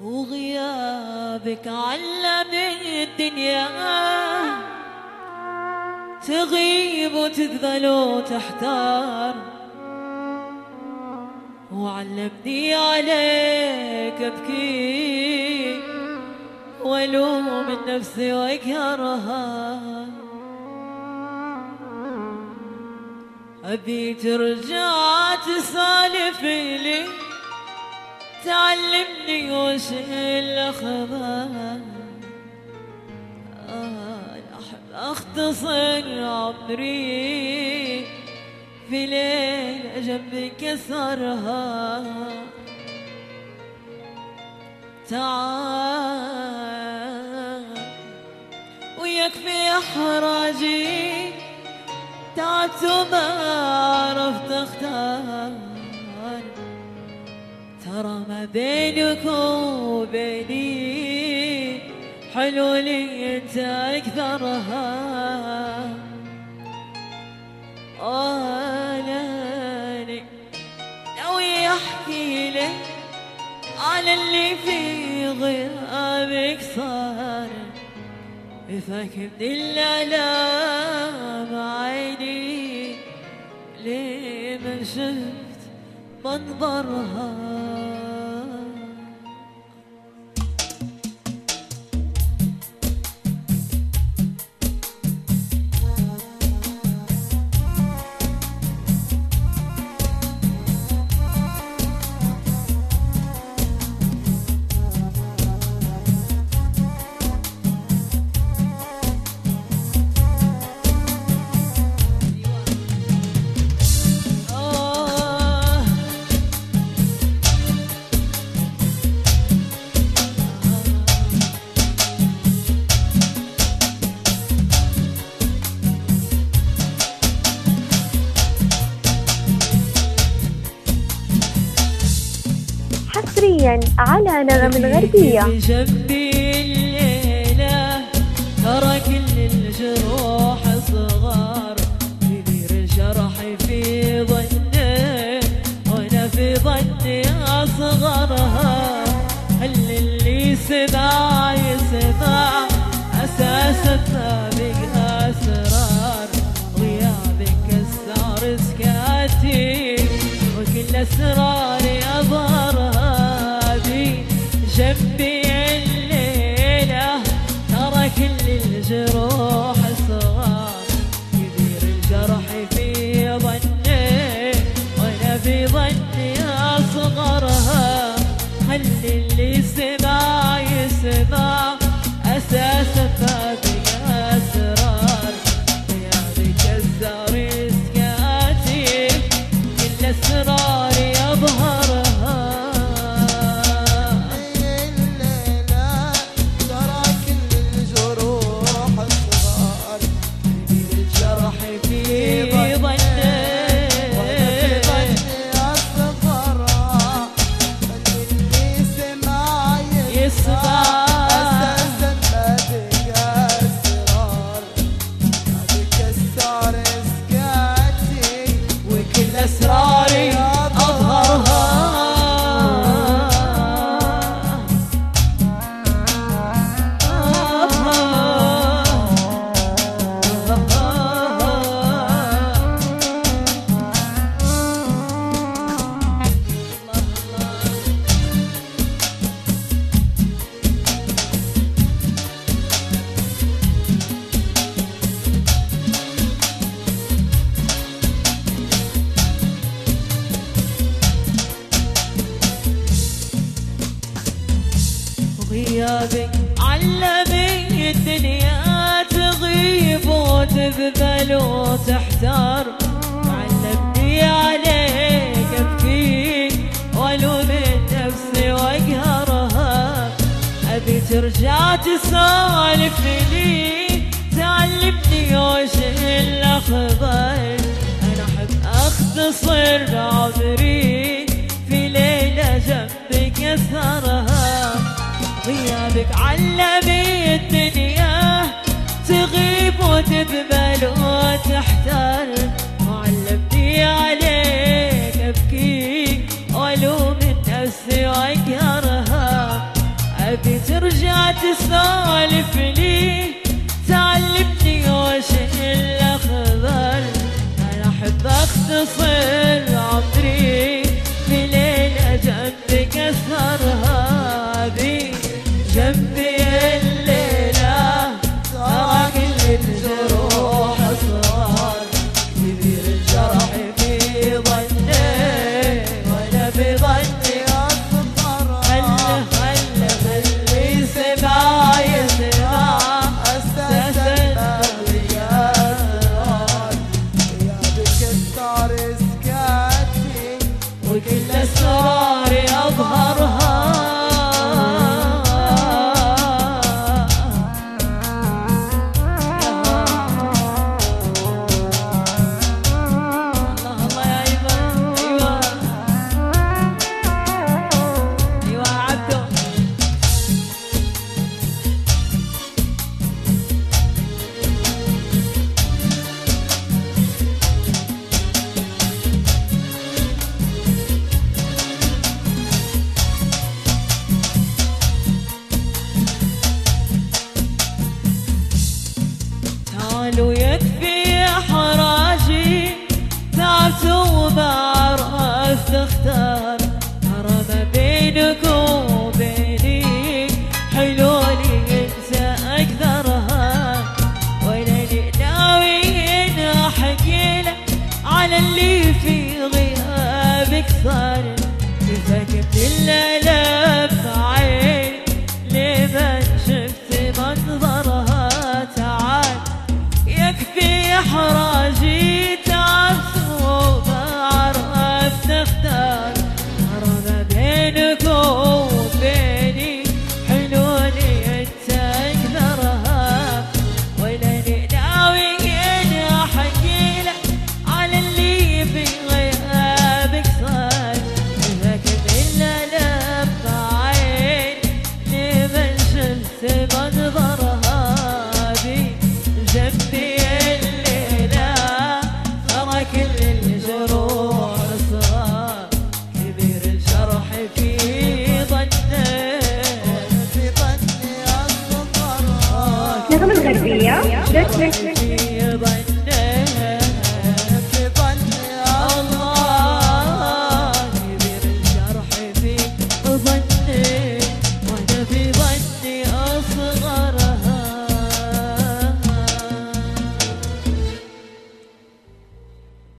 وغيابك علمني الدنيا تغيب وتذبل وتحتار، وعلمني عليك ابكي والوم من نفسي واقهرها. ابي ترجع تسالف لي تعلمني وش الاخبار. احب اختصر عمري في ليلة جنبك كسرها. تعال ويكفي احراجي، تعبت وما عرفت اختار. ترى ما بينك وبيني حلولي انت اكثرها. لاني ناوي احكي لك على اللي في غيابك صار. بفك من الالام عيني ليه ما شفت منظرها. حصريا على نغم الغربية. جنبي الليلة ترى كل الجروح صغار، كبير الجرح في ظني وانا في ظني اصغرها. هل اللي سمع يسمع اساسا ما بقى اسرار. غيابك كسر سكاتي وكل اسراري اظهرها. جنبي الليلة ترى كل الجروح صغار، كبير الجرح في ظني وانا في ظني اصغرها. خلي اللي سمع يسمع اساسا ما بقى اسرار. غيابك كسر سكاتي كل اسراري اظهرها. غيابك علمني الدنيا تغيب وتذبل وتحتار. علمني عليك ابكي والوم نفسي واقهرها. ابي ترجع تسالف لي تعلمني وش الاخبار. انا احب اختصر عمري في ليله جنبك كسرها. غيابك علمني الدنيا تغيب وتذبل وتحتار. وعلمني عليك ابكي والوم نفسي واقهرها. يسولف لي تعلمني وش الأخبار. أنا أحب أختصر عمري في ليلة جنبك أسهرها بي جنبي الليلة ترى كل الجروح أسرار كبير الجرح في ظني وأنا في ظني أصبر. خلي يسمع أستسلم غيابك الثار سكاتي وكل أسراري أظهرها. ويكفي حراجي تعبت وما عرفت اختار. ترى ما بينك وبيني حلولي انت اكثرها ويلي ناوي ان احكي لك على اللي في غيابك صار. كيفك من الالم عين لمن شفت منظرها. تعال يكفي احراجي تعبت وما عرفت اختار. ترى ما بينك وبيني حلولي انت اكثرها ويلي ناوي اني احكي لك على اللي في غيابك صار. كيفك من الالم عين لمن شفت منظرها بي جنبي الليلة ترى كل الجروح أسرار كبير الجرح في ظني نغم الغربية.